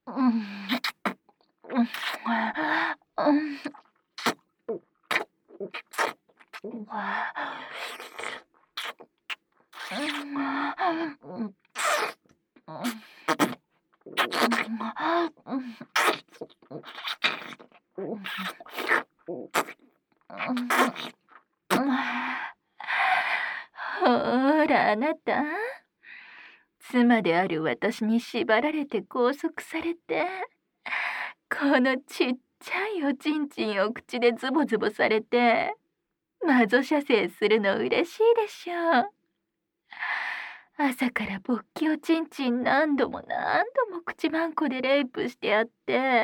うん、うん、うん、ほらあなた、妻である私に縛られて拘束されて、このちっちゃいおちんちんを口でズボズボされて、マゾ射精するの嬉しいでしょう。朝から勃起おちんちん何度も何度も口まんこでレイプしてやって、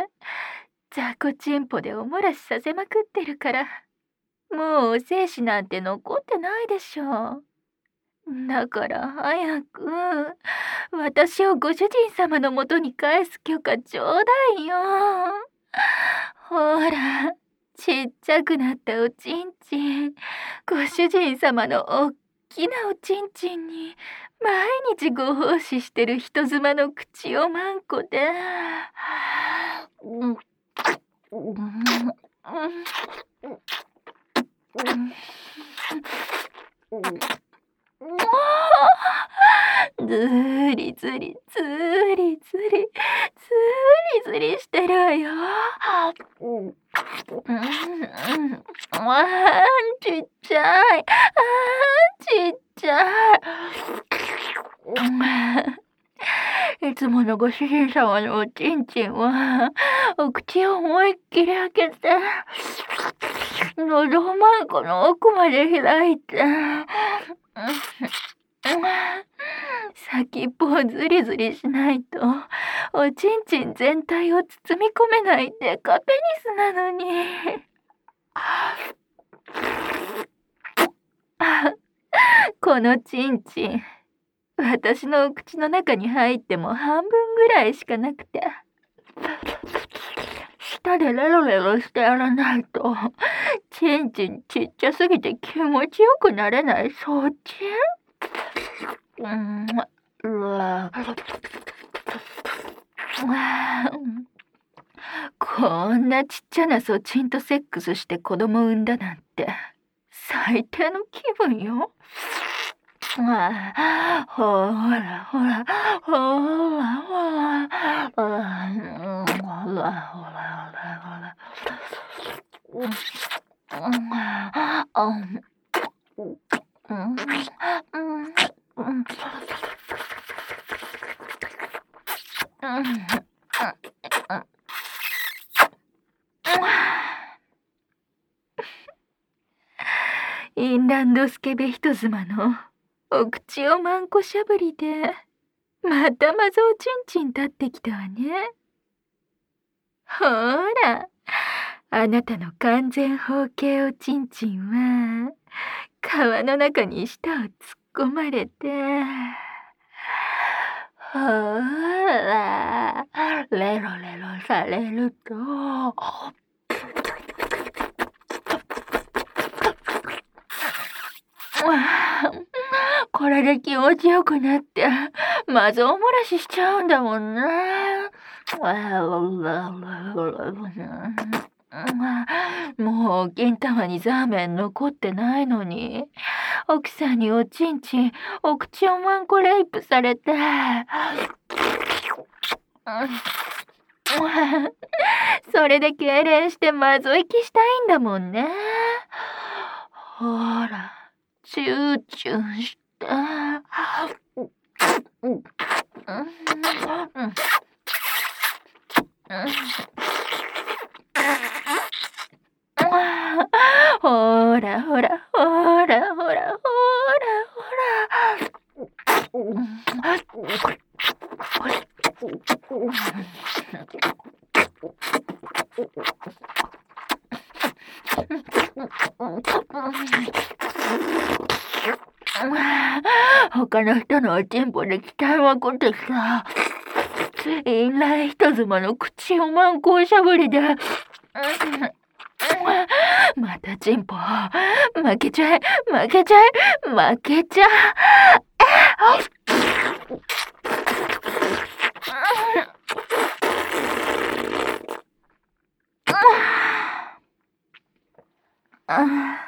雑魚チンポでおもらしさせまくってるから、もうお精子なんて残ってないでしょう。だから早く、私をご主人様のもとに返す許可ちょうだいよ。ほら、ちっちゃくなったおちんちん、ご主人様のおっきなおちんちんに毎日ご奉仕してる人妻の口をまんこで、うん、うん、うん、ずりずりずりずりずりずりしてるわよ。ちっちゃい。ちっちゃい。いつものご主人様のおちんちんは、お口を思いっきり開けて、喉まんこの奥まで開いて、先っぽをズリズリしないと、おちんちん全体を包み込めないデカペニスなのに。このちんちん、私のお口の中に入っても半分ぐらいしかなくて、舌でレロレロしてやらないと、ちんちんちっちゃすぎて気持ちよくなれないそっち。こんなちっちゃなそちんとセックスして子供産んだなんて最低の気分よ。ほらほらほらほらほらほらインランドスケベ人妻のお口をまんこしゃぶりで、またマゾウチンチン立ってきたわね。ほら、あなたの完全包茎おちんちんは、皮の中に舌を突っ込まれて、ほら、レロレロされると、これで気持ちよくなって、まずおもらししちゃうんだもんね。もう金玉にザーメン残ってないのに、奥さんにおちんちん、お口をまんこレイプされて。それで痙攣してまぞいきしたいんだもんね。ほら、チューチューして。ほらほらほらほらほらほら。他の人のおちんぽで鍛えまくってさ、インライ人妻の口をまんこうしゃぶりで、またチンポ、負けちゃえ、負けちゃえ、負けちゃえ。 あ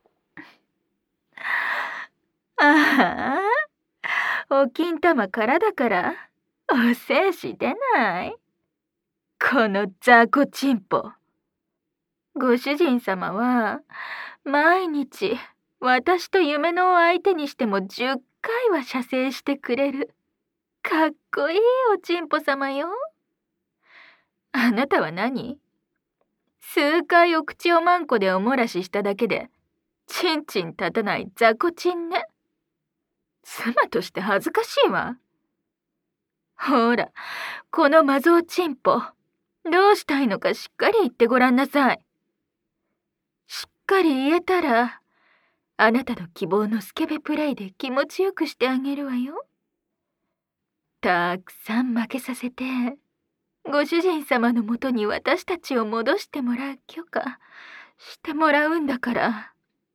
あ、お金玉からだからお精子出ない。この雑魚チンポ。ご主人様は毎日私と夢のを相手にしても10回は射精してくれるかっこいいおちんぽ様よ。あなたは何？数回お口をまんこでお漏らししただけでちんちん立たない雑魚ちんね。妻として恥ずかしいわ。ほら、このマゾウチンポ、どうしたいのかしっかり言ってごらんなさい。しっかり言えたら、あなたの希望のスケベプレイで気持ちよくしてあげるわよ。たくさん負けさせて、ご主人様のもとに私たちを戻してもらう許可してもらうんだから。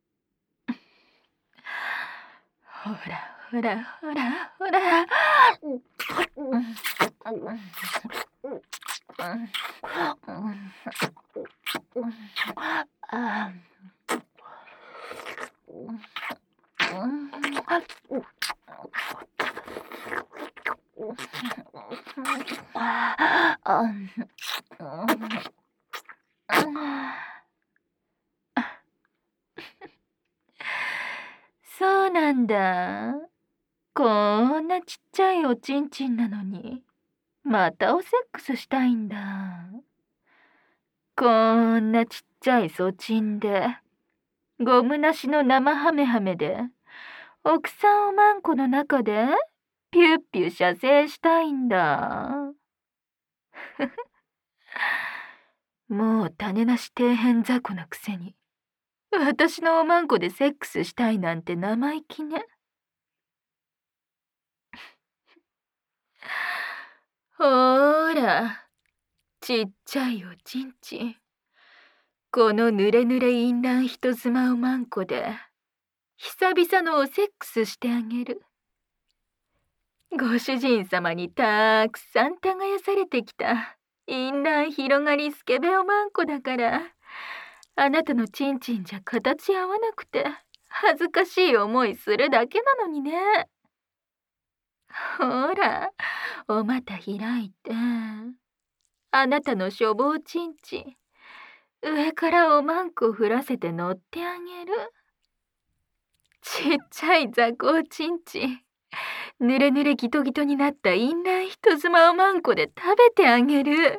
ほらほらほらほら。そうなんだ。こんなちっちゃいおちんちんなのに、またおセックスしたいんだ。こんなちっちゃいそちんで、ゴムなしの生ハメハメで、奥さんおまんこの中で、ピュッピュ射精したいんだ。もう種なし底辺雑魚なくせに、私のおまんこでセックスしたいなんて生意気ね。ほーら、ちっちゃいおちんちん。このぬれぬれ淫乱人妻おまんこで、久々のおセックスしてあげる。ご主人様にたくさん耕されてきた淫乱広がりスケベおまんこだから、あなたのちんちんじゃ形合わなくて恥ずかしい思いするだけなのにね。ほら、お股開いて、あなたのしょぼうちんちん、上からおまんこ振らせて乗ってあげる。ちっちゃい雑魚ちんちん、ぬれぬれギトギトになった淫乱人妻おまんこで食べてあげる。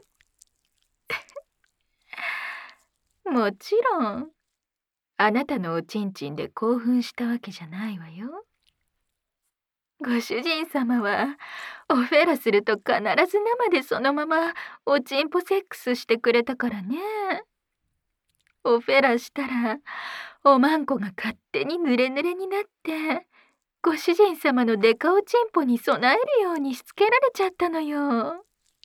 もちろん、あなたのおちんちんで興奮したわけじゃないわよ。ご主人様はオフェラすると必ず生でそのままおちんぽセックスしてくれたからね。オフェラしたらおまんこが勝手にぬれぬれになって、ご主人様のデカおちんぽに備えるようにしつけられちゃったのよ。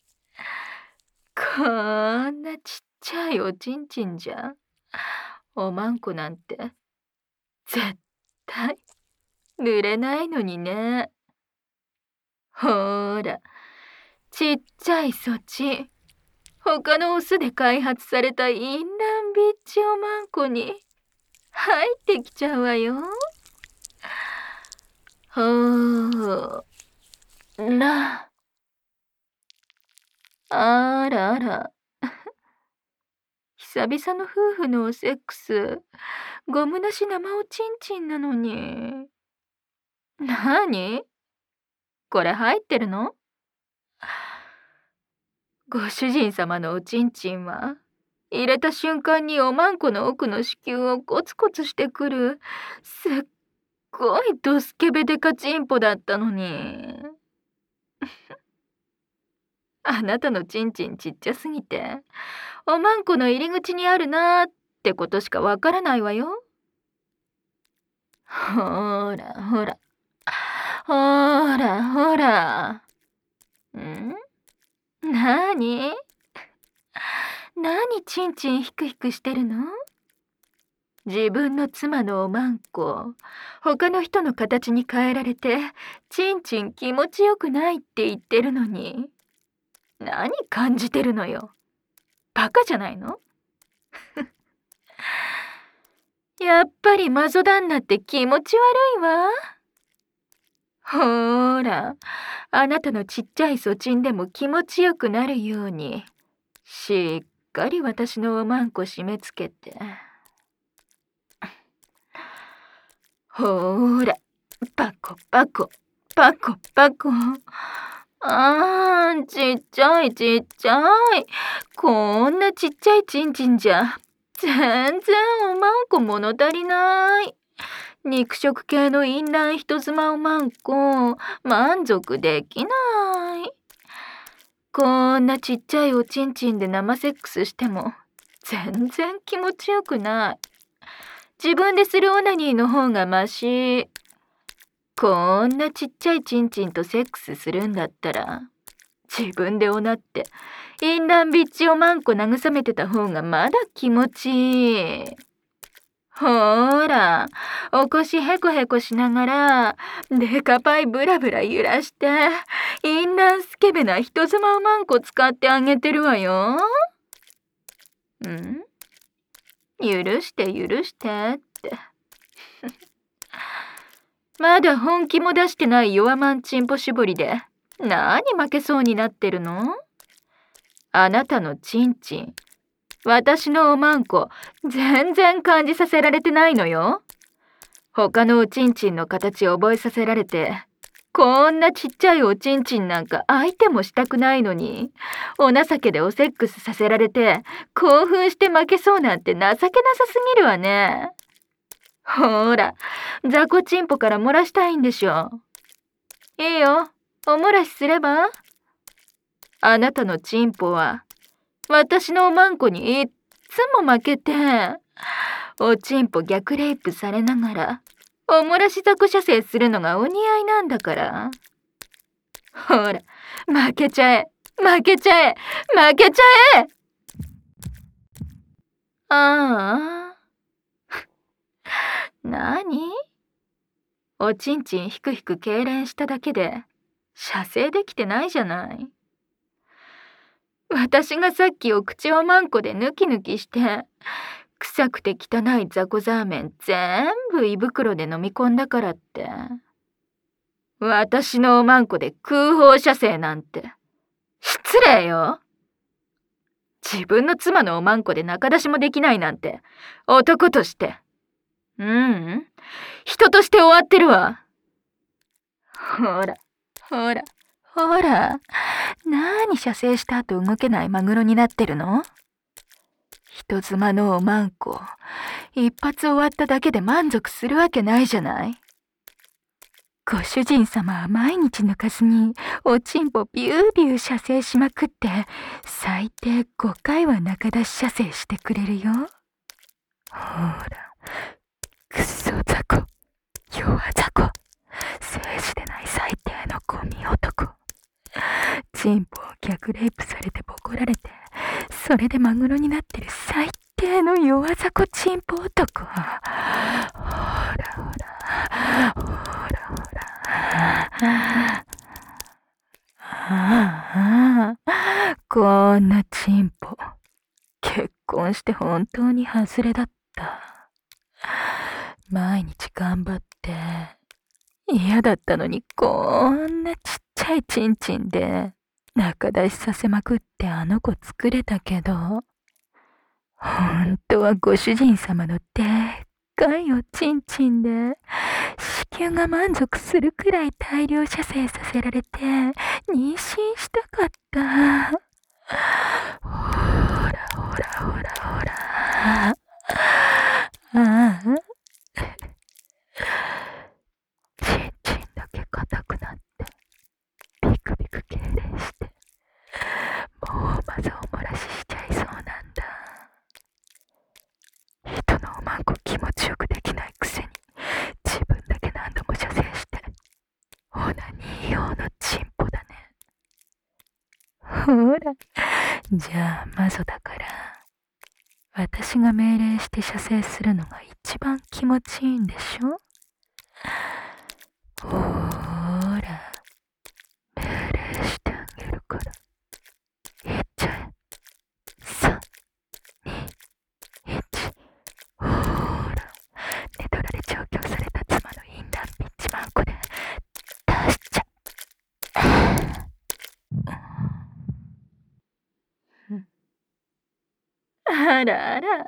こんなちっちゃいおちんちんじゃ、おまんこなんて絶対濡れないのにね。ほーら、ちっちゃいそち、他のオスで開発された淫乱ビッチおまんこに入ってきちゃうわよ。ほーら、あらあら。久々の夫婦のおセックス、ゴムなし生おちんちんなのに。なに？これ入ってるの？ご主人様のおちんちんは、入れた瞬間におまんこの奥の子宮をコツコツしてくる、すっごいドスケベデカチンポだったのに。あなたのちんちんちっちゃすぎて、おまんこの入り口にあるなーってことしかわからないわよ。ほらほら、ほらほら。なに？ちんちんひくひくしてるの？自分の妻のおまんこ、他の人の形に変えられて、ちんちん気持ちよくないって言ってるのに。何感じてるのよ。バカじゃないの？ やっぱりマゾ旦那って気持ち悪いわ。ほーら、あなたのちっちゃいそちんでも気持ちよくなるように、しっかり私のおまんこ締め付けて。ほーら、パコパコ、パコパコ。ちっちゃいちっちゃい。こんなちっちゃいちんちんじゃ、全然おまんこ物足りない。肉食系のインラン人妻おまんこ、満足できない。こんなちっちゃいおちんちんで生セックスしても、全然気持ちよくない。自分でするオナニーの方がマシ。こんなちっちゃいちんちんとセックスするんだったら、自分でおなって、インランビッチおまんこ慰めてた方がまだ気持ちいい。ほーら、お腰へこへこしながら、デカパイブラブラ揺らして、インランスケベな人妻おまんこ使ってあげてるわよ。許して許してって。まだ本気も出してない弱マンチンポ絞りで、何負けそうになってるの？あなたのチンチン、私のおまんこ、全然感じさせられてないのよ。他のおちんちんの形覚えさせられて、こんなちっちゃいおちんちんなんか相手もしたくないのに、お情けでおセックスさせられて、興奮して負けそうなんて情けなさすぎるわね。ほーら、雑魚チンポから漏らしたいんでしょ。いいよ、お漏らしすれば？あなたのチンポは、私のおまんこにいっつも負けて、おちんぽ逆レイプされながら、お漏らし雑魚射精するのがお似合いなんだから。ほら、負けちゃえ、負けちゃえ、負けちゃえ。ああ。なに？おちんちんひくひく痙攣しただけで、射精できてないじゃない。私がさっきお口をまんこでヌキヌキして、臭くて汚い雑魚ザーメン全部胃袋で飲み込んだからって。私のおまんこで空砲射精なんて、失礼よ。自分の妻のおまんこで仲出しもできないなんて、男として。人として終わってるわ。ほら、ほら、ほら、なに射精した後動けないマグロになってるの？人妻のおまんこ、一発終わっただけで満足するわけないじゃない。ご主人様は毎日抜かずにおちんぽビュービュー射精しまくって、最低5回は中出し射精してくれるよ。ほら、くっそ雑魚、弱雑魚、政治でない最低のゴミ男。チンポを逆レイプされてボコられて、それでマグロになってる最低の弱雑魚チンポ男。ほらほら、ほらほら。こんなチンポ、結婚して本当に外れだった。毎日頑張って、嫌だったのにこんなちっちゃいチンチンで仲出しさせまくってあの子作れたけど、本当はご主人様のでっかいおちんちんで子宮が満足するくらい大量射精させられて妊娠したかった。ほらほらほらほら。ちんちんだけ硬くなってビクビク痙攣して、もうまずお漏らししちゃいそうなんだ。人のおまんこ気持ちよくできないくせに自分だけ何度も射精して、オナニー用のチンポだね。ほら、じゃあマゾだから、私が命令して射精するのが一番気持ちいいんでしょ？ほら、命令してあげるから、いっちゃえ。3、2、1、ほら、 あらあら。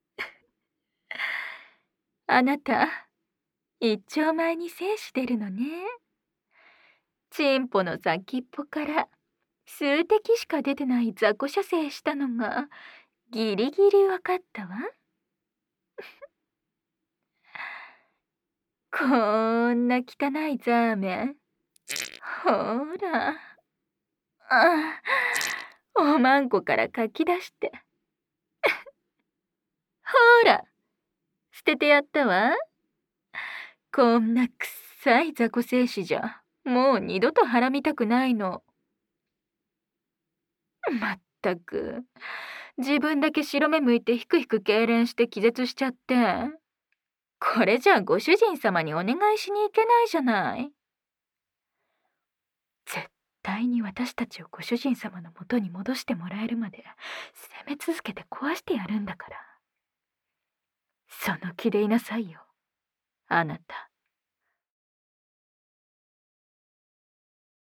あなた、一丁前に精子出るのね。チンポの先っぽから数滴しか出てない雑魚射精したのがギリギリわかったわ。こんな汚いザーメン。ほら。あ、おまんこからかき出して。ほら、捨ててやったわ。こんなくっさい雑魚精子じゃ、もう二度とはらみたくないの。まったく、自分だけ白目向いてひくひく痙攣して気絶しちゃって。これじゃあご主人様にお願いしに行けないじゃない。絶対に私たちをご主人様の元に戻してもらえるまで攻め続けて壊してやるんだから。その気でいなさいよ、あなた。